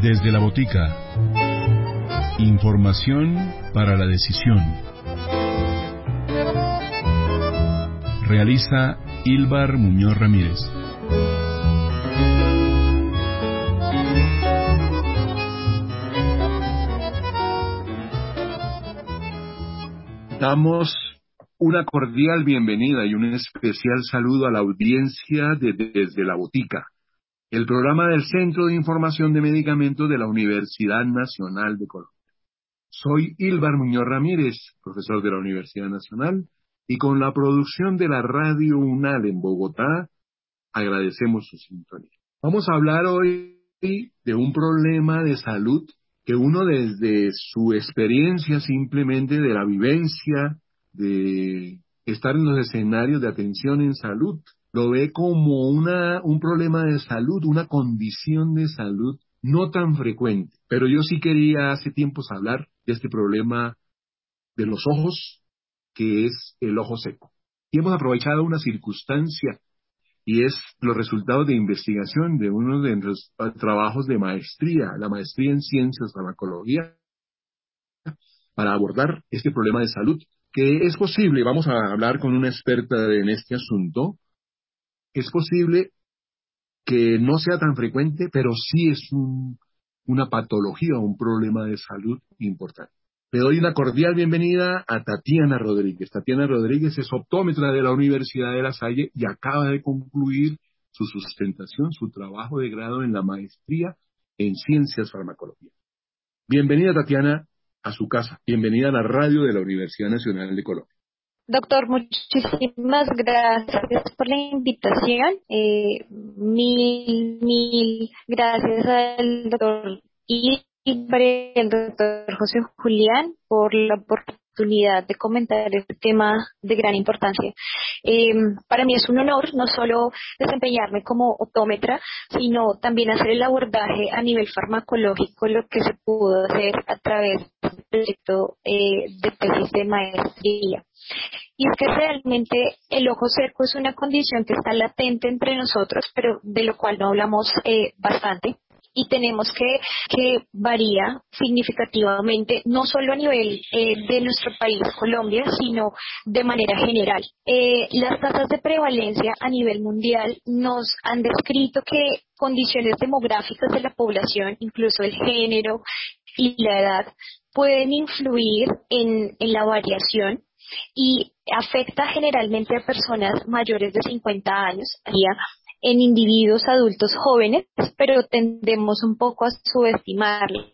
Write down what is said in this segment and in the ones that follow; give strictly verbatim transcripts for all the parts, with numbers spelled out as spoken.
Desde la botica. Información para la decisión. Realiza Ílbar Muñoz Ramírez. Damos una cordial bienvenida y un especial saludo a la audiencia de Desde la Botica, el programa del Centro de Información de Medicamentos de la Universidad Nacional de Colombia. Soy Ílbar Muñoz Ramírez, profesor de la Universidad Nacional, y con la producción de la Radio UNAL en Bogotá, agradecemos su sintonía. Vamos a hablar hoy de un problema de salud que uno desde su experiencia simplemente de la vivencia, de estar en los escenarios de atención en salud, lo ve como una, un problema de salud, una condición de salud no tan frecuente. Pero yo sí quería hace tiempos hablar de este problema de los ojos, que es el ojo seco. Y hemos aprovechado una circunstancia, y es los resultados de investigación de uno de los trabajos de maestría, la maestría en ciencias farmacología, para abordar este problema de salud, que es posible, vamos a hablar con una experta en este asunto, es posible que no sea tan frecuente, pero sí es un, una patología, un problema de salud importante. Le doy una cordial bienvenida a Tatiana Rodríguez. Tatiana Rodríguez es optómetra de la Universidad de La Salle y acaba de concluir su sustentación, su trabajo de grado en la maestría en ciencias farmacología. Bienvenida, Tatiana, a su casa. Bienvenida a la radio de la Universidad Nacional de Colombia. Doctor, muchísimas gracias por la invitación. Eh, mil, mil gracias al doctor y al doctor José Julián por la oportunidad de comentar este tema de gran importancia. Eh, para mí es un honor no solo desempeñarme como optómetra, sino también hacer el abordaje a nivel farmacológico, lo que se pudo hacer a través del proyecto eh, de tesis de maestría. Y es que realmente el ojo seco es una condición que está latente entre nosotros, pero de lo cual no hablamos eh, bastante. Y tenemos que, que varía significativamente, no solo a nivel eh, de nuestro país, Colombia, sino de manera general. Eh, las tasas de prevalencia a nivel mundial nos han descrito que condiciones demográficas de la población, incluso el género y la edad, pueden influir en, en la variación y afecta generalmente a personas mayores de cincuenta años, en individuos adultos jóvenes, pero tendemos un poco a subestimarla.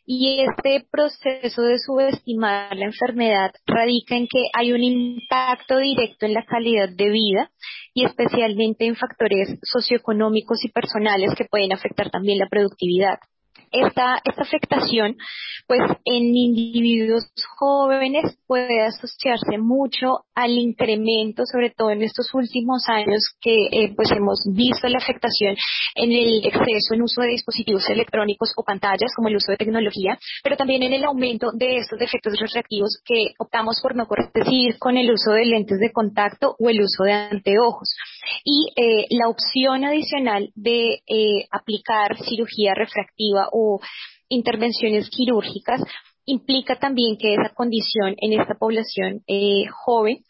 Y este proceso de subestimar la enfermedad radica en que hay un impacto directo en la calidad de vida y especialmente en factores socioeconómicos y personales que pueden afectar también la productividad. Esta, esta afectación, pues en individuos jóvenes puede asociarse mucho al incremento, sobre todo en estos últimos años que eh, pues hemos visto la afectación en el exceso en uso de dispositivos electrónicos o pantallas, como el uso de tecnología, pero también en el aumento de estos defectos refractivos que optamos por no corregir con el uso de lentes de contacto o el uso de anteojos. Y eh, la opción adicional de eh, aplicar cirugía refractiva o intervenciones quirúrgicas implica también que esa condición en esta población eh, joven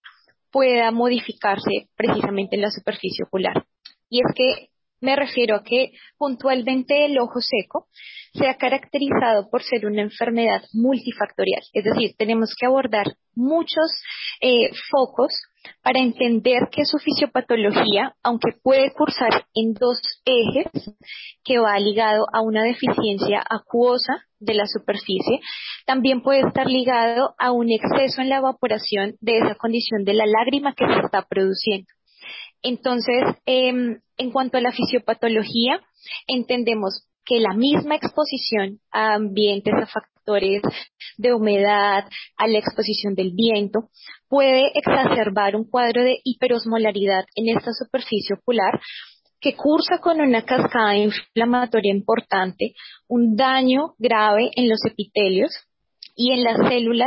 pueda modificarse precisamente en la superficie ocular. Y es que me refiero a que puntualmente el ojo seco se ha caracterizado por ser una enfermedad multifactorial, es decir, tenemos que abordar muchos eh, focos para entender que su fisiopatología, aunque puede cursar en dos ejes, que va ligado a una deficiencia acuosa de la superficie, también puede estar ligado a un exceso en la evaporación de esa condición de la lágrima que se está produciendo. Entonces, eh, en cuanto a la fisiopatología, entendemos que la misma exposición a ambientes, a factores de humedad, a la exposición del viento, puede exacerbar un cuadro de hiperosmolaridad en esta superficie ocular que cursa con una cascada inflamatoria importante, un daño grave en los epitelios y en las células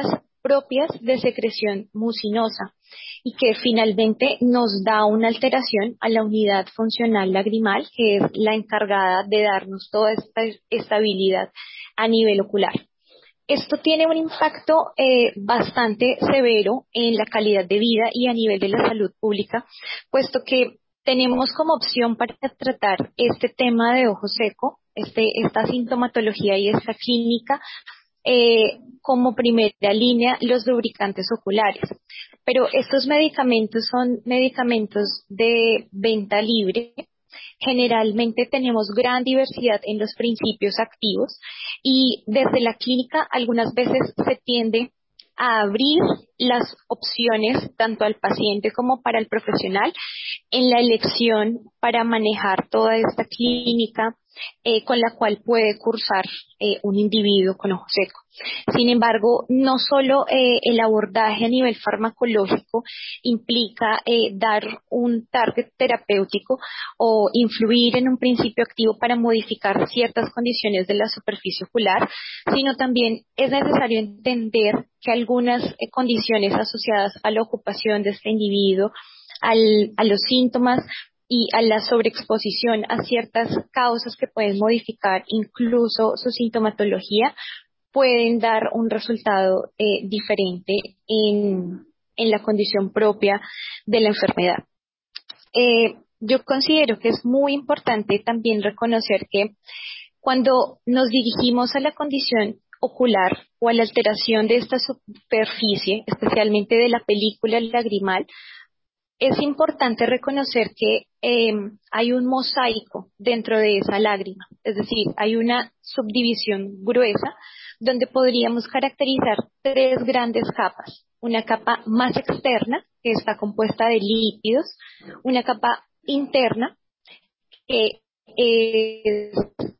propias de secreción mucinosa y que finalmente nos da una alteración a la unidad funcional lagrimal, que es la encargada de darnos toda esta estabilidad a nivel ocular. Esto tiene un impacto eh, bastante severo en la calidad de vida y a nivel de la salud pública, puesto que tenemos como opción para tratar este tema de ojo seco, este, esta sintomatología y esta clínica, eh, como primera línea los lubricantes oculares. Pero estos medicamentos son medicamentos de venta libre. Generalmente tenemos gran diversidad en los principios activos y desde la clínica algunas veces se tiende a abrir las opciones tanto al paciente como para el profesional en la elección para manejar toda esta clínica eh, con la cual puede cursar eh, un individuo con ojo seco. Sin embargo, no solo eh, el abordaje a nivel farmacológico implica eh, dar un target terapéutico o influir en un principio activo para modificar ciertas condiciones de la superficie ocular, sino también es necesario entender que algunas eh, condiciones asociadas a la ocupación de este individuo, al, a los síntomas y a la sobreexposición a ciertas causas que pueden modificar incluso su sintomatología, pueden dar un resultado eh, diferente en, en la condición propia de la enfermedad. Eh, yo considero que es muy importante también reconocer que cuando nos dirigimos a la condición ocular o a la alteración de esta superficie, especialmente de la película lagrimal, es importante reconocer que eh, hay un mosaico dentro de esa lágrima, es decir, hay una subdivisión gruesa donde podríamos caracterizar tres grandes capas. Una capa más externa, que está compuesta de lípidos, una capa interna, que es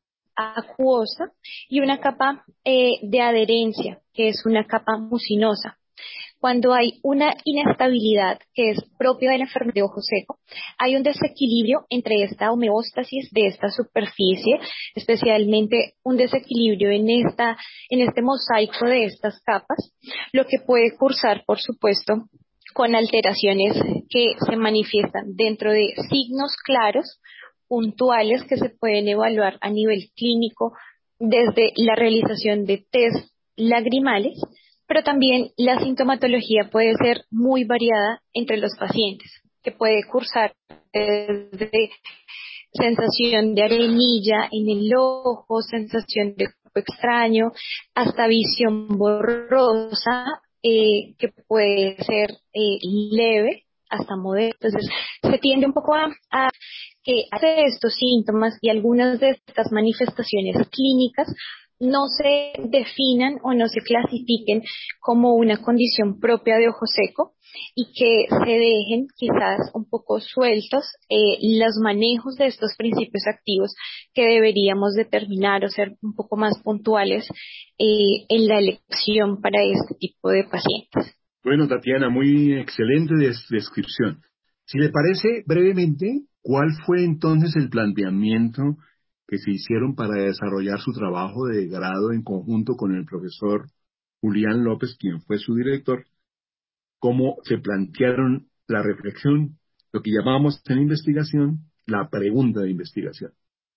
acuosa, y una capa eh, de adherencia, que es una capa mucinosa. Cuando hay una inestabilidad que es propia de la enfermedad de ojo seco, hay un desequilibrio entre esta homeostasis de esta superficie, especialmente un desequilibrio en esta, en este mosaico de estas capas, lo que puede cursar, por supuesto, con alteraciones que se manifiestan dentro de signos claros, puntuales, que se pueden evaluar a nivel clínico desde la realización de test lagrimales, pero también la sintomatología puede ser muy variada entre los pacientes, que puede cursar desde sensación de arenilla en el ojo, sensación de cuerpo extraño, hasta visión borrosa, eh, que puede ser eh, leve hasta moderada. Entonces, se tiende un poco a, a que hace estos síntomas y algunas de estas manifestaciones clínicas no se definan o no se clasifiquen como una condición propia de ojo seco y que se dejen quizás un poco sueltos eh, los manejos de estos principios activos que deberíamos determinar o ser un poco más puntuales eh, en la elección para este tipo de pacientes. Bueno, Tatiana, muy excelente des- descripción. Si le parece, brevemente, ¿cuál fue entonces el planteamiento que se hicieron para desarrollar su trabajo de grado en conjunto con el profesor Julián López, quien fue su director? ¿Cómo se plantearon la reflexión, lo que llamamos en investigación, la pregunta de investigación?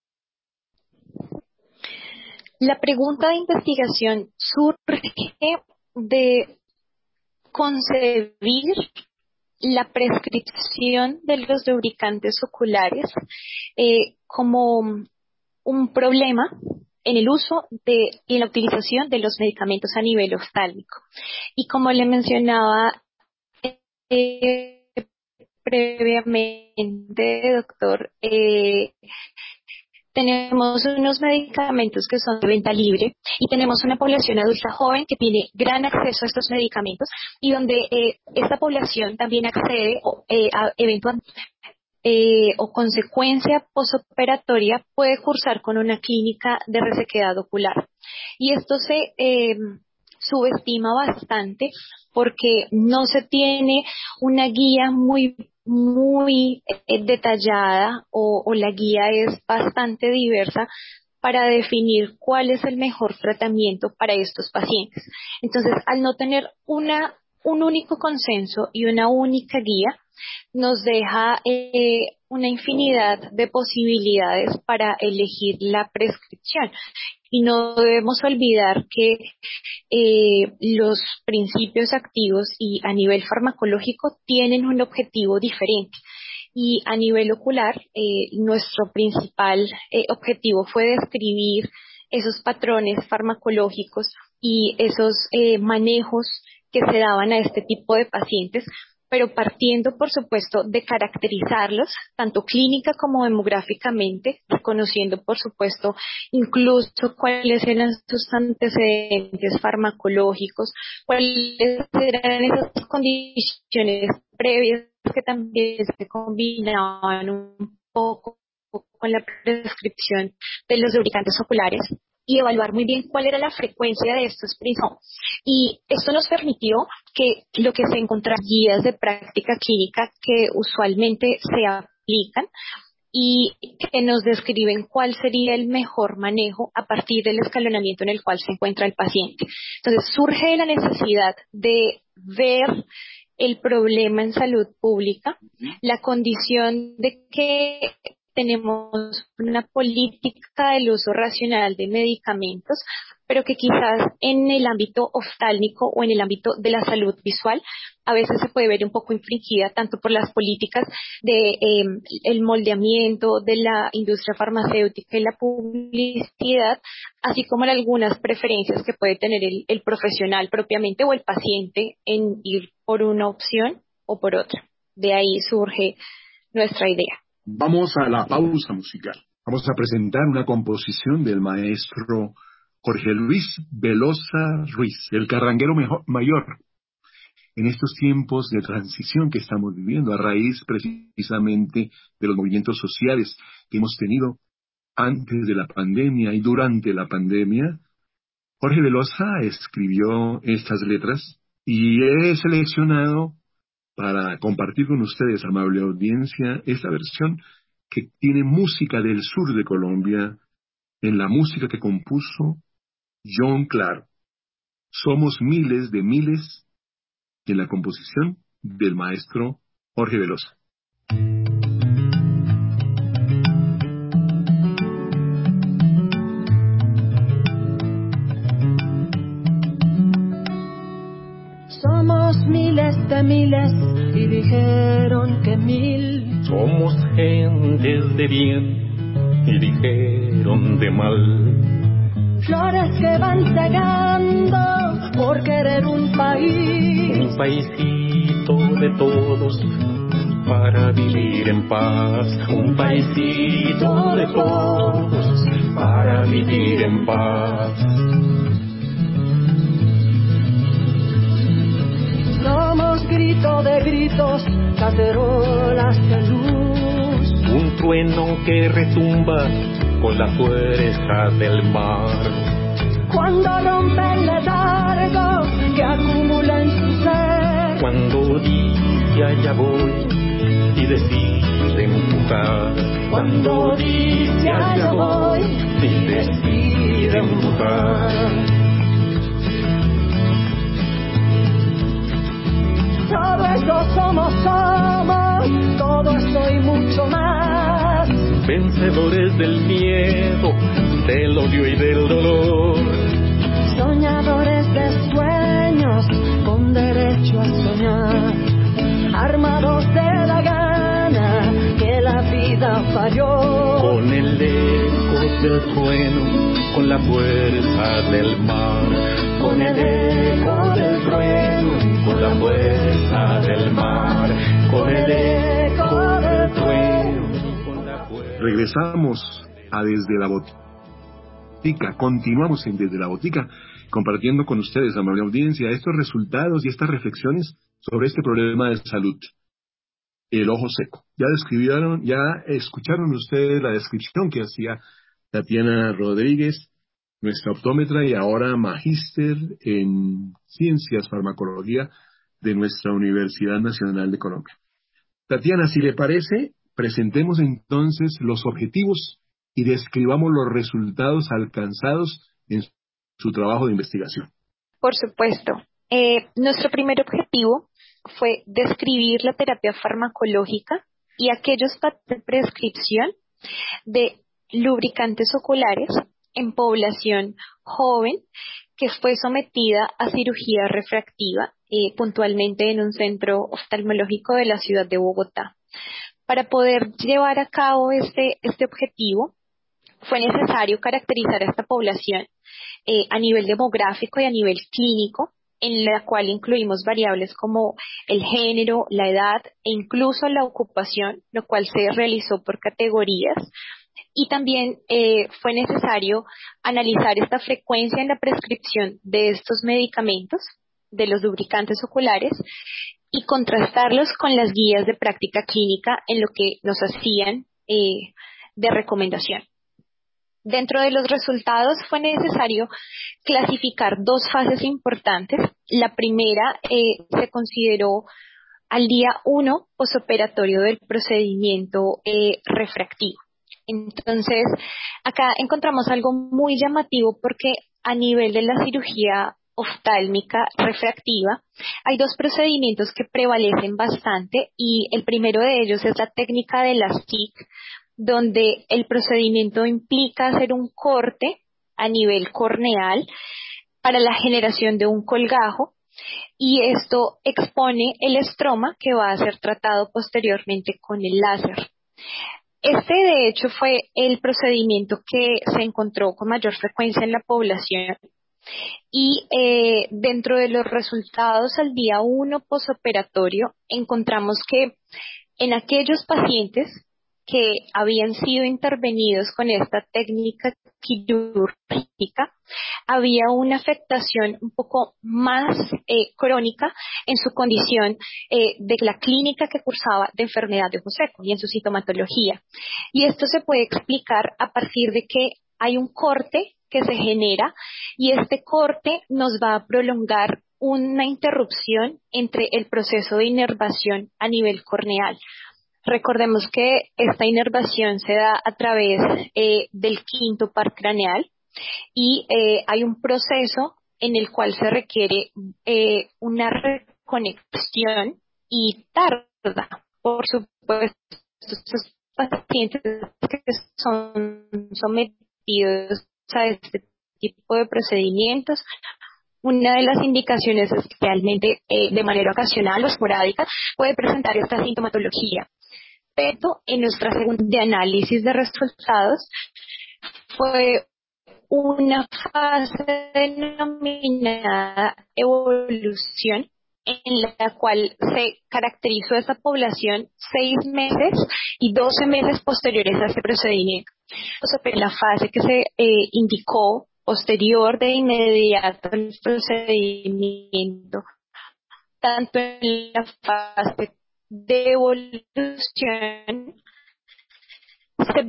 La pregunta de investigación surge de concebir la prescripción de los lubricantes oculares eh, como un problema en el uso de, y en la utilización de los medicamentos a nivel oftálmico. Y como le mencionaba eh, previamente, doctor, eh, tenemos unos medicamentos que son de venta libre y tenemos una población adulta joven que tiene gran acceso a estos medicamentos y donde eh, esta población también accede eh, a eventualmente eh, o consecuencia posoperatoria puede cursar con una clínica de resequedad ocular. Y esto se eh, subestima bastante porque no se tiene una guía muy muy eh, detallada o, o la guía es bastante diversa para definir cuál es el mejor tratamiento para estos pacientes. Entonces, al no tener una, un único consenso y una única guía, nos deja eh, una infinidad de posibilidades para elegir la prescripción. Y no debemos olvidar que eh, los principios activos y a nivel farmacológico tienen un objetivo diferente. Y a nivel ocular, eh, nuestro principal eh, objetivo fue describir esos patrones farmacológicos y esos eh, manejos que se daban a este tipo de pacientes, pero partiendo, por supuesto, de caracterizarlos, tanto clínica como demográficamente, reconociendo, por supuesto, incluso cuáles eran sus antecedentes farmacológicos, cuáles eran esas condiciones previas que también se combinaban un poco con la prescripción de los lubricantes oculares, y evaluar muy bien cuál era la frecuencia de estos principios. Y esto nos permitió que lo que se encontraba guías de práctica clínica que usualmente se aplican y que nos describen cuál sería el mejor manejo a partir del escalonamiento en el cual se encuentra el paciente. Entonces surge la necesidad de ver el problema en salud pública, la condición de que tenemos una política del uso racional de medicamentos, pero que quizás en el ámbito oftálmico o en el ámbito de la salud visual a veces se puede ver un poco infringida tanto por las políticas de eh, el moldeamiento de la industria farmacéutica y la publicidad, así como en algunas preferencias que puede tener el, el profesional propiamente o el paciente en ir por una opción o por otra. De ahí surge nuestra idea. Vamos a la pausa musical. Vamos a presentar una composición del maestro Jorge Luis Velosa Ruiz, el carranguero mejor, mayor. En estos tiempos de transición que estamos viviendo, a raíz precisamente de los movimientos sociales que hemos tenido antes de la pandemia y durante la pandemia, Jorge Velosa escribió estas letras y he seleccionado para compartir con ustedes, amable audiencia, esta versión que tiene música del sur de Colombia, en la música que compuso John Claro. Somos miles de miles, en la composición del maestro Jorge Velosa. Somos miles de miles y dijeron que mil. Somos gentes de bien y dijeron de mal. Flores que van cegando por querer un país. Un paisito de todos para vivir en paz. Un paisito de todos para vivir en paz. Somos grito de gritos, cacerolas de luz. Un trueno que retumba con la fuerza del mar. Cuando rompe el letargo que acumula en su ser. Cuando dice allá voy y decide empujar. Cuando dice allá voy y decide empujar. Todo esto somos, somos, todo esto y mucho más. Vencedores del miedo, del odio y del dolor. Soñadores de sueños, con derecho a soñar. Armados de la gana que la vida falló. Con el eco del trueno, con la fuerza del mar. Con el eco del trueno, con la fuerza del mar. Con el eco del trueno, con la fuerza. Regresamos a Desde la Botica. Continuamos en Desde la Botica, compartiendo con ustedes, amable audiencia, estos resultados y estas reflexiones sobre este problema de salud. El ojo seco. Ya describieron, ya escucharon ustedes la descripción que hacía Tatiana Rodríguez, nuestra optómetra y ahora magíster en Ciencias Farmacología de nuestra Universidad Nacional de Colombia. Tatiana, si le parece, presentemos entonces los objetivos y describamos los resultados alcanzados en su trabajo de investigación. Por supuesto. Eh, nuestro primer objetivo fue describir la terapia farmacológica y aquellos patrones de prescripción de lubricantes oculares en población joven que fue sometida a cirugía refractiva, eh, puntualmente en un centro oftalmológico de la ciudad de Bogotá. Para poder llevar a cabo este, este objetivo, fue necesario caracterizar a esta población eh, a nivel demográfico y a nivel clínico, en la cual incluimos variables como el género, la edad e incluso la ocupación, lo cual se realizó por categorías. Y también eh, fue necesario analizar esta frecuencia en la prescripción de estos medicamentos, de los lubricantes oculares, y contrastarlos con las guías de práctica clínica en lo que nos hacían eh, de recomendación. Dentro de los resultados fue necesario clasificar dos fases importantes. La primera eh, se consideró al día uno posoperatorio del procedimiento eh, refractivo. Entonces, acá encontramos algo muy llamativo porque a nivel de la cirugía oftálmica refractiva hay dos procedimientos que prevalecen bastante y el primero de ellos es la técnica de la S I C, donde el procedimiento implica hacer un corte a nivel corneal para la generación de un colgajo y esto expone el estroma que va a ser tratado posteriormente con el láser. Este, de hecho, fue el procedimiento que se encontró con mayor frecuencia en la población y eh, dentro de los resultados al día uno posoperatorio encontramos que en aquellos pacientes que habían sido intervenidos con esta técnica quirúrgica, había una afectación un poco más eh, crónica en su condición eh, de la clínica que cursaba de enfermedad de ojo seco y en su sintomatología. Y esto se puede explicar a partir de que hay un corte que se genera y este corte nos va a prolongar una interrupción entre el proceso de inervación a nivel corneal. Recordemos que esta inervación se da a través eh, del quinto par craneal y eh, hay un proceso en el cual se requiere eh, una reconexión y tarda, por supuesto, estos pacientes que son sometidos a este tipo de procedimientos. Una de las indicaciones es que realmente eh, de manera ocasional o esporádica puede presentar esta sintomatología. Pero en nuestra segunda análisis de resultados fue una fase denominada evolución en la cual se caracterizó esta población seis meses y doce meses posteriores a este procedimiento. O sea, la fase que se eh, indicó posterior de inmediato al procedimiento, tanto en la fase de evolución se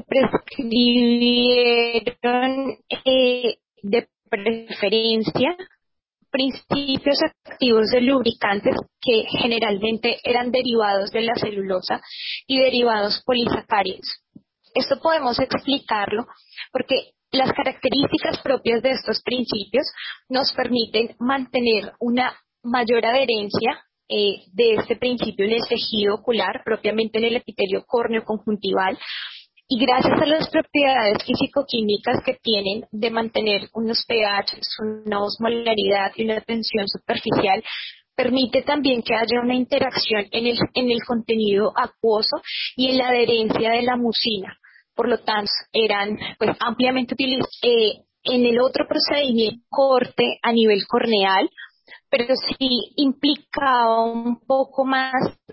prescribieron eh, de preferencia principios activos de lubricantes que generalmente eran derivados de la celulosa y derivados polisacáridos. Esto podemos explicarlo porque las características propias de estos principios nos permiten mantener una mayor adherencia eh, de este principio en el tejido ocular, propiamente en el epitelio córneo conjuntival, y gracias a las propiedades físico-químicas que tienen de mantener unos pH, una osmolaridad y una tensión superficial, permite también que haya una interacción en el, en el contenido acuoso y en la adherencia de la mucina. Por lo tanto, eran pues ampliamente utilizados eh, en el otro procedimiento, corte a nivel corneal, pero sí implicaba un poco más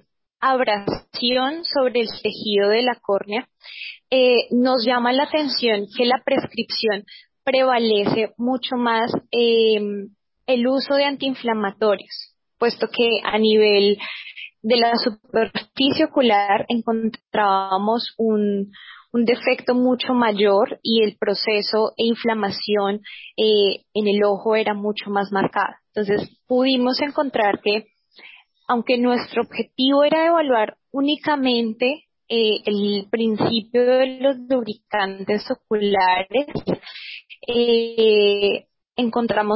abrasión sobre el tejido de la córnea. Eh, nos llama la atención que la prescripción prevalece mucho más eh, el uso de antiinflamatorios, puesto que a nivel de la superficie ocular encontrábamos un, un defecto mucho mayor y el proceso e inflamación eh, en el ojo era mucho más marcado. Entonces pudimos encontrar que aunque nuestro objetivo era evaluar únicamente eh, el principio de los lubricantes oculares, eh, encontramos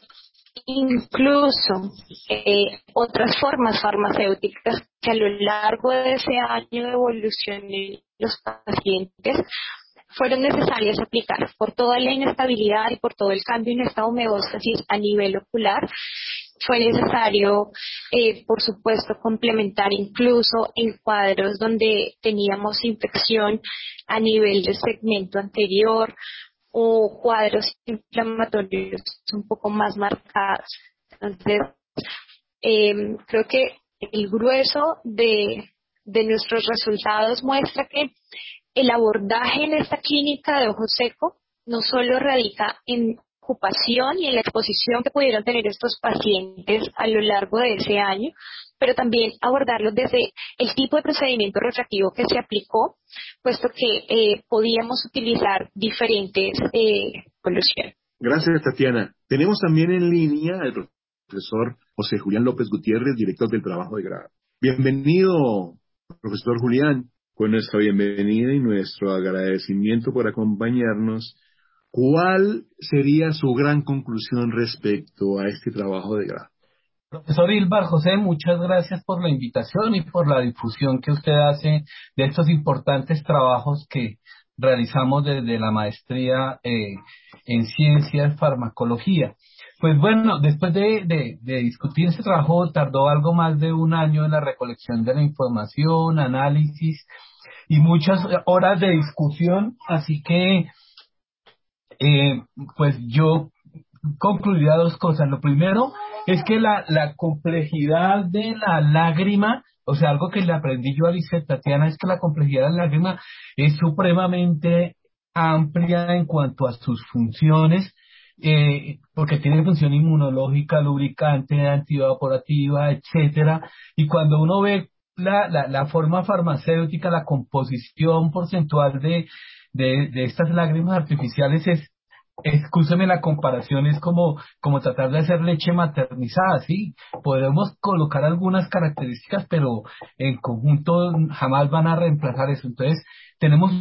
incluso eh, otras formas farmacéuticas que a lo largo de ese año de evolución en los pacientes fueron necesarias aplicar por toda la inestabilidad y por todo el cambio en esta homeostasis a nivel ocular. Fue necesario, eh, por supuesto, complementar incluso en cuadros donde teníamos infección a nivel del segmento anterior o cuadros inflamatorios un poco más marcados. Entonces, eh, creo que el grueso de, de nuestros resultados muestra que el abordaje en esta clínica de ojo seco no solo radica en ocupación y en la exposición que pudieron tener estos pacientes a lo largo de ese año, pero también abordarlo desde el tipo de procedimiento refractivo que se aplicó, puesto que eh, podíamos utilizar diferentes eh, soluciones. Gracias, Tatiana. Tenemos también en línea al profesor José Julián López Gutiérrez, director del trabajo de grado. Bienvenido, profesor Julián, con nuestra bienvenida y nuestro agradecimiento por acompañarnos. ¿Cuál sería su gran conclusión respecto a este trabajo de grado? Profesor Ilbar, José, muchas gracias por la invitación y por la difusión que usted hace de estos importantes trabajos que realizamos desde la maestría eh, en ciencias farmacología. Pues bueno, después de, de, de discutir este trabajo, tardó algo más de un año en la recolección de la información, análisis y muchas horas de discusión, así que eh, pues yo concluiría dos cosas. Lo primero es que la, la complejidad de la lágrima, o sea, algo que le aprendí yo a Lisette, Tatiana, es que la complejidad de la lágrima es supremamente amplia en cuanto a sus funciones, eh, porque tiene función inmunológica, lubricante, antievaporativa, etcétera, y cuando uno ve la, la, la forma farmacéutica, la composición porcentual de, de, de estas lágrimas artificiales es, excúseme la comparación, es como, como tratar de hacer leche maternizada, ¿sí? Podemos colocar algunas características, pero en conjunto jamás van a reemplazar eso. Entonces, tenemos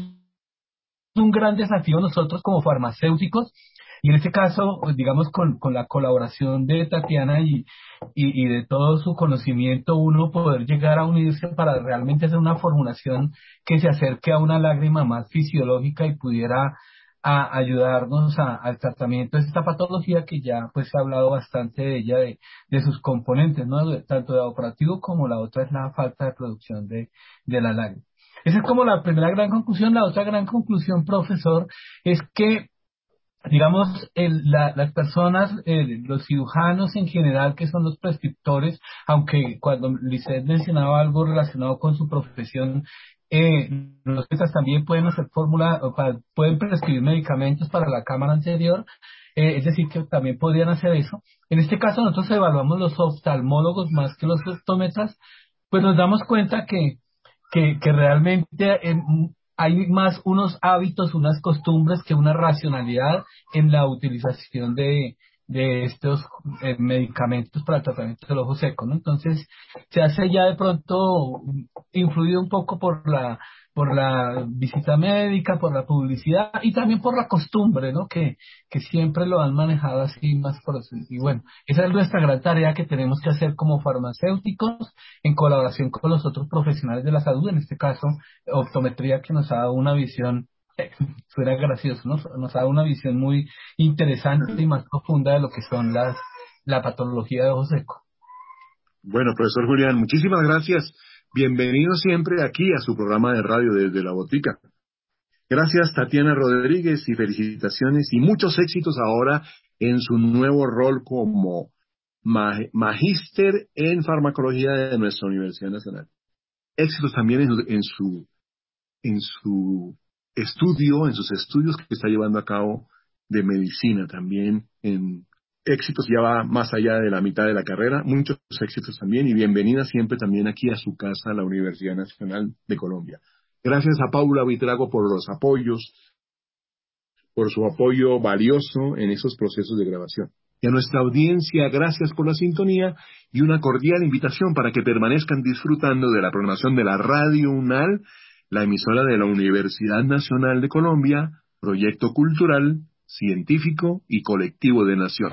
un gran desafío nosotros como farmacéuticos, y en este caso, digamos, con, con la colaboración de Tatiana y, y, y de todo su conocimiento, uno poder llegar a unirse para realmente hacer una formulación que se acerque a una lágrima más fisiológica y pudiera a ayudarnos a, al tratamiento de esta patología que ya pues se ha hablado bastante de ella, de, de sus componentes, ¿no? De, tanto de operativo como la otra es la falta de producción de, de la lágrima. Esa es como la primera gran conclusión. La otra gran conclusión, profesor, es que digamos, el, la, las personas, eh, los cirujanos en general, que son los prescriptores, aunque cuando Lisette mencionaba algo relacionado con su profesión, eh, los pediatras también pueden hacer fórmula, o para, pueden prescribir medicamentos para la cámara anterior, eh, es decir, que también podrían hacer eso. En este caso nosotros evaluamos los oftalmólogos más que los optómetras, pues nos damos cuenta que, que, que realmente eh, hay más unos hábitos, unas costumbres que una racionalidad en la utilización de, de estos eh, medicamentos para el tratamiento del ojo seco, ¿no? Entonces, se hace ya de pronto influido un poco por la por la visita médica, por la publicidad y también por la costumbre, ¿no? Que, que siempre lo han manejado así más por eso. Y bueno, esa es nuestra gran tarea que tenemos que hacer como farmacéuticos en colaboración con los otros profesionales de la salud, en este caso, optometría, que nos ha dado una visión, eh, suena gracioso, ¿no? Nos ha dado una visión muy interesante y más profunda de lo que son las la patología de ojo seco. Bueno, profesor Julián, muchísimas gracias. Bienvenido siempre aquí a su programa de radio desde la botica. Gracias, Tatiana Rodríguez, y felicitaciones y muchos éxitos ahora en su nuevo rol como mag- magíster en farmacología de nuestra Universidad Nacional. Éxitos también en su, en su, en su estudio, en sus estudios que está llevando a cabo de medicina también, en éxitos ya va más allá de la mitad de la carrera, muchos éxitos también, y bienvenida siempre también aquí a su casa, a la Universidad Nacional de Colombia. Gracias a Paula Buitrago por los apoyos, por su apoyo valioso en esos procesos de grabación. Y a nuestra audiencia, gracias por la sintonía y una cordial invitación para que permanezcan disfrutando de la programación de la Radio UNAL la emisora de la Universidad Nacional de Colombia, proyecto cultural, científico y colectivo de nación.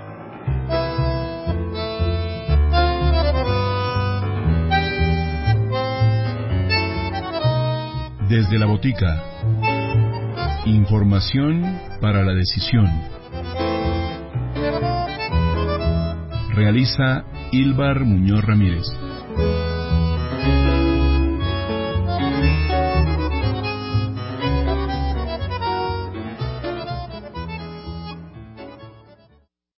Desde la botica. Información para la decisión. Realiza Ilbar Muñoz Ramírez.